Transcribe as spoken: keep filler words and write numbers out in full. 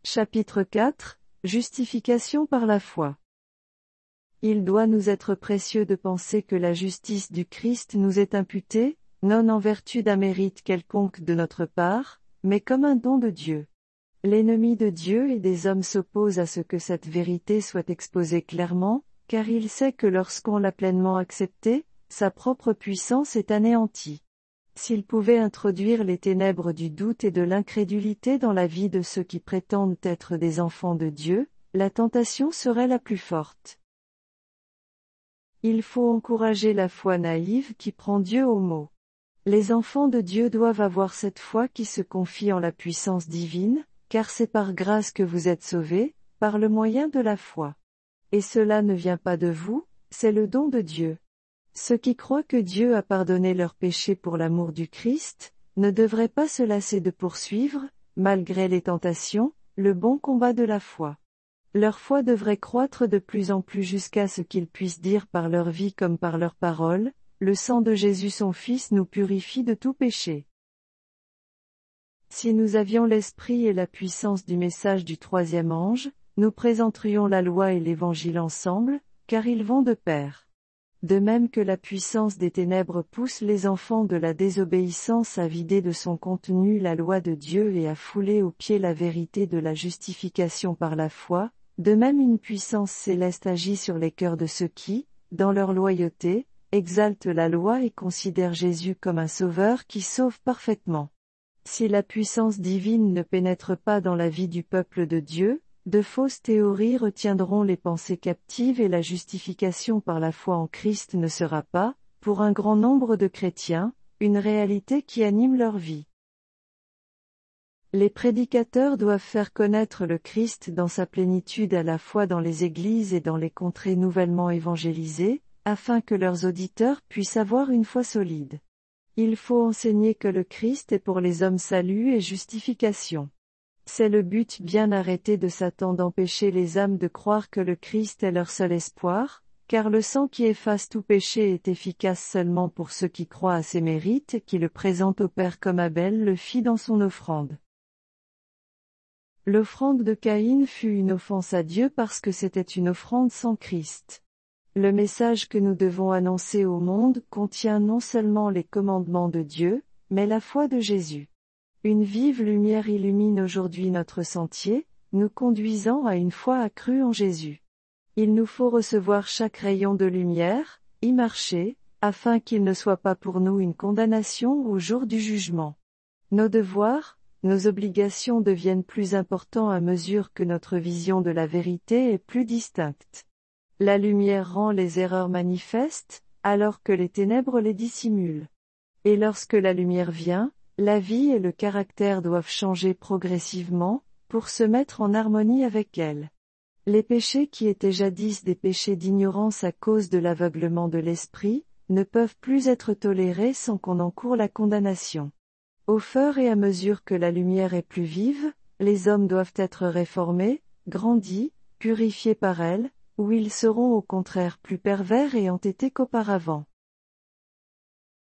Chapitre quatre. Justification par la foi. Il doit nous être précieux de penser que la justice du Christ nous est imputée, non en vertu d'un mérite quelconque de notre part, mais comme un don de Dieu. L'ennemi de Dieu et des hommes s'oppose à ce que cette vérité soit exposée clairement, car il sait que lorsqu'on l'a pleinement acceptée, sa propre puissance est anéantie. S'il pouvait introduire les ténèbres du doute et de l'incrédulité dans la vie de ceux qui prétendent être des enfants de Dieu, la tentation serait la plus forte. Il faut encourager la foi naïve qui prend Dieu au mot. Les enfants de Dieu doivent avoir cette foi qui se confie en la puissance divine, car c'est par grâce que vous êtes sauvés, par le moyen de la foi. Et cela ne vient pas de vous, c'est le don de Dieu. Ceux qui croient que Dieu a pardonné leurs péchés pour l'amour du Christ, ne devraient pas se lasser de poursuivre, malgré les tentations, le bon combat de la foi. Leur foi devrait croître de plus en plus jusqu'à ce qu'ils puissent dire par leur vie comme par leurs paroles, le sang de Jésus son Fils nous purifie de tout péché. Si nous avions l'esprit et la puissance du message du troisième ange, nous présenterions la loi et l'évangile ensemble, car ils vont de pair. De même que la puissance des ténèbres pousse les enfants de la désobéissance à vider de son contenu la loi de Dieu et à fouler aux pieds la vérité de la justification par la foi, de même une puissance céleste agit sur les cœurs de ceux qui, dans leur loyauté, exaltent la loi et considèrent Jésus comme un sauveur qui sauve parfaitement. Si la puissance divine ne pénètre pas dans la vie du peuple de Dieu, de fausses théories retiendront les pensées captives et la justification par la foi en Christ ne sera pas, pour un grand nombre de chrétiens, une réalité qui anime leur vie. Les prédicateurs doivent faire connaître le Christ dans sa plénitude à la fois dans les églises et dans les contrées nouvellement évangélisées, afin que leurs auditeurs puissent avoir une foi solide. Il faut enseigner que le Christ est pour les hommes salut et justification. C'est le but bien arrêté de Satan d'empêcher les âmes de croire que le Christ est leur seul espoir, car le sang qui efface tout péché est efficace seulement pour ceux qui croient à ses mérites et qui le présentent au Père comme Abel le fit dans son offrande. L'offrande de Caïn fut une offense à Dieu parce que c'était une offrande sans Christ. Le message que nous devons annoncer au monde contient non seulement les commandements de Dieu, mais la foi de Jésus. Une vive lumière illumine aujourd'hui notre sentier, nous conduisant à une foi accrue en Jésus. Il nous faut recevoir chaque rayon de lumière, y marcher, afin qu'il ne soit pas pour nous une condamnation au jour du jugement. Nos devoirs, nos obligations deviennent plus importants à mesure que notre vision de la vérité est plus distincte. La lumière rend les erreurs manifestes, alors que les ténèbres les dissimulent. Et lorsque la lumière vient, la vie et le caractère doivent changer progressivement, pour se mettre en harmonie avec elle. Les péchés qui étaient jadis des péchés d'ignorance à cause de l'aveuglement de l'esprit, ne peuvent plus être tolérés sans qu'on encourt la condamnation. Au fur et à mesure que la lumière est plus vive, les hommes doivent être réformés, grandis, purifiés par elle, ou ils seront au contraire plus pervers et entêtés qu'auparavant.